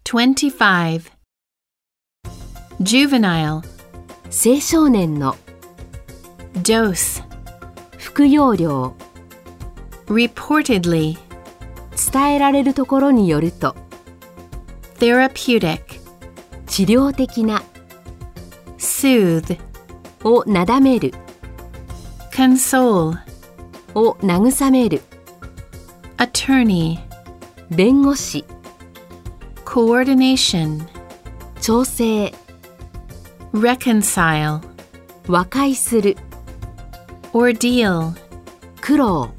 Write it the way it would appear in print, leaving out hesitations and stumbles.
25. Juvenile. 青少年の Dose. 服用量 Reportedly. 伝えられるところによると Therapeutic. 治療的な Soothe. をなだめる Console. を慰める Attorney. 弁護士 Coordination. 調整 Reconcile. 和解する Ordeal. 苦労